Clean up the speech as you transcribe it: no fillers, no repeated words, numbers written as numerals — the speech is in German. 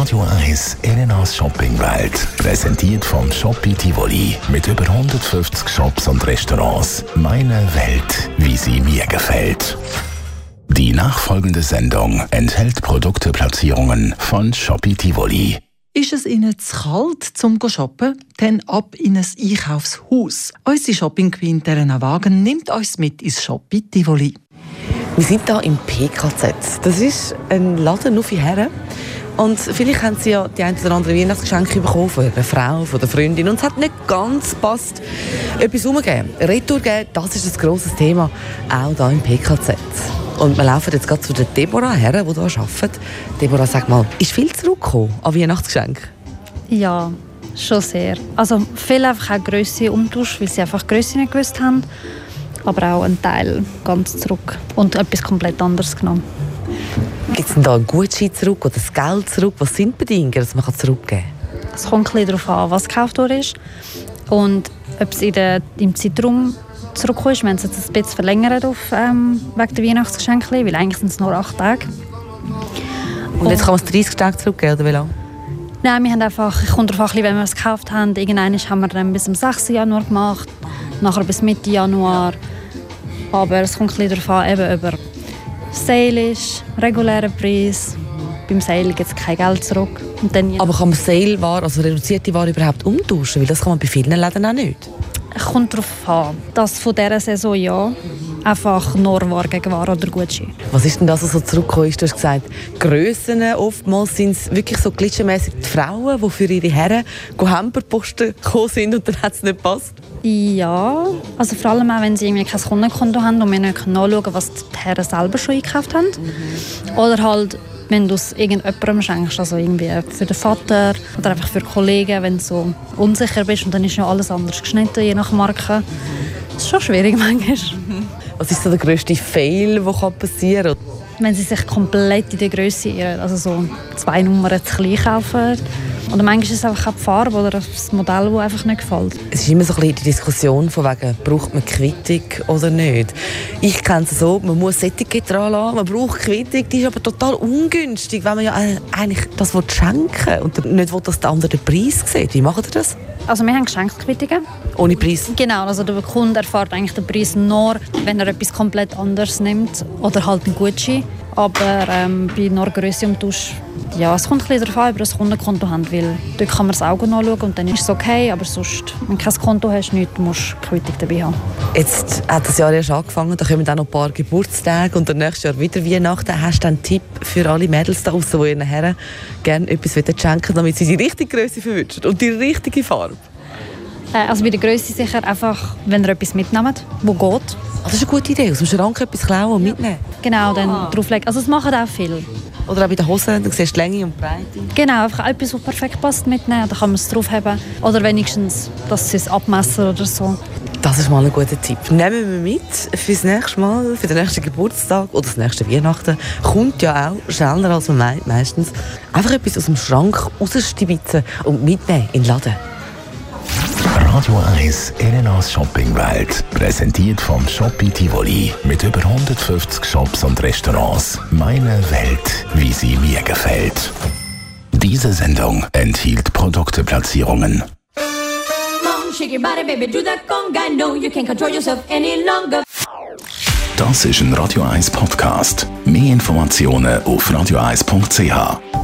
Radio 1 Elenas Shoppingwelt. Präsentiert vom Shopee Tivoli. Mit über 150 Shops und Restaurants. Meine Welt, wie sie mir gefällt. Die nachfolgende Sendung enthält Produkteplatzierungen von Shopee Tivoli. Ist es Ihnen zu kalt zum shoppen? Dann ab in ein Einkaufshaus. Unsere Shopping-Queen Terena Wagen nimmt uns mit ins Shopee Tivoli. Wir sind hier im PKZ. Das ist ein Laden nur für Herren. Und vielleicht haben Sie ja die ein oder andere Weihnachtsgeschenke bekommen von einer Frau, von der Freundin. Und es hat nicht ganz gepasst. Etwas umgeben, Retour geben, das ist ein grosses Thema, auch hier im PKZ. Und wir laufen jetzt gerade zu der Deborah her, die hier arbeitet. Deborah, sag mal, ist viel zurückgekommen an Weihnachtsgeschenke? Ja, schon sehr. Also viele einfach auch Grösse umtauscht, weil sie einfach Grösse nicht gewusst haben. Aber auch ein Teil ganz zurück und etwas komplett anderes genommen. Gibt es denn da einen Gutschein zurück oder das Geld zurück? Was sind die Bedingungen, dass man zurückgeben kann? Es kommt ein bisschen darauf an, was gekauft wurde und ob es im Zeitraum zurückgekommen ist. Wir haben es jetzt ein bisschen verlängert wegen der Weihnachtsgeschenke, weil eigentlich sind es nur 8 Tage. Und jetzt kann man es 30 Tage zurückgeben, oder wie lange? Nein, wir haben einfach, es kommt darauf an, wenn wir es gekauft haben. Irgendwann haben wir dann bis zum 6. Januar gemacht, nachher bis Mitte Januar. Aber es kommt ein bisschen darauf an, eben über Sale ist, regulärer Preis. Beim Sale gibt es kein Geld zurück. Und dann aber kann man Sale-Ware, also reduzierte Ware, überhaupt umtauschen? Weil das kann man bei vielen Läden auch nicht. Es kommt darauf an. Das von dieser Saison ja. Einfach nur Ware gegen Ware oder Gutschein. Was ist denn das, was so zurückgekommen ist? Du hast gesagt, Grössen. Oftmals sind es wirklich so klischeemässig die Frauen, die für ihre Herren Hamperposten gekommen sind und dann hat es nicht gepasst. Ja, also vor allem auch, wenn sie irgendwie kein Kundenkonto haben und wir nicht nachschauen können, was die Herren selber schon eingekauft haben. Oder halt, wenn du es irgendjemandem schenkst, also irgendwie für den Vater oder einfach für Kollegen, wenn du so unsicher bist und dann ist ja alles anders geschnitten, je nach Marke. Das ist schon schwierig manchmal. Was ist so der grösste Fail, der passieren kann? Wenn sie sich komplett in der Grösse irren, also so 2 Nummern zu klein kaufen. Oder manchmal ist es einfach auch die Farbe oder das Modell, das einfach nicht gefällt. Es ist immer so ein bisschen die Diskussion von wegen, braucht man Quittung oder nicht. Ich kenne es so, man muss Etikett dran lassen, man braucht Quittung, die ist aber total ungünstig, wenn man ja eigentlich das schenken will und nicht will, dass der andere den Preis sieht. Wie macht ihr das? Also wir haben Geschenkquittungen. Ohne Preis? Genau, also der Kunde erfährt eigentlich den Preis nur, wenn er etwas komplett anderes nimmt oder halt einen Gutschein. Aber bei einer Grösse im Tausch, ja, es kommt ein bisschen darauf an, ob wir ein Kundenkonto haben, weil dort kann man das Auge nachschauen und dann ist es okay, aber sonst, wenn du kein Konto hast, musst du Quittung dabei haben. Jetzt hat das Jahr erst angefangen, da kommen dann noch ein paar Geburtstage und dann nächstes Jahr wieder Weihnachten. Hast du einen Tipp für alle Mädels da draussen, die ihren Herren gerne etwas schenken, damit sie die richtige Grösse verwünschen und die richtige Farbe? Also bei der Grösse sicher einfach, wenn ihr etwas mitnehmt, wo geht. Das ist eine gute Idee, aus dem Schrank etwas klauen und mitnehmen. Genau, dann drauflegen. Also es machen auch viel. Oder auch bei den Hosen, dann siehst du die Länge und die Breite. Genau, einfach etwas, das perfekt passt, mitnehmen. Dann kann man es draufheben. Oder wenigstens, dass sie es abmessen oder so. Das ist mal ein guter Tipp. Nehmen wir mit fürs nächste Mal, für den nächsten Geburtstag oder das nächste Weihnachten. Kommt ja auch schneller als man meint, meistens. Einfach etwas aus dem Schrank rausstibitzen und mitnehmen in den Laden. Radio 1 Elenas Shoppingwelt. Präsentiert vom Shopee Tivoli. Mit über 150 Shops und Restaurants. Meine Welt, wie sie mir gefällt. Diese Sendung enthielt Produkteplatzierungen. Das ist ein Radio 1 Podcast. Mehr Informationen auf radio1.ch.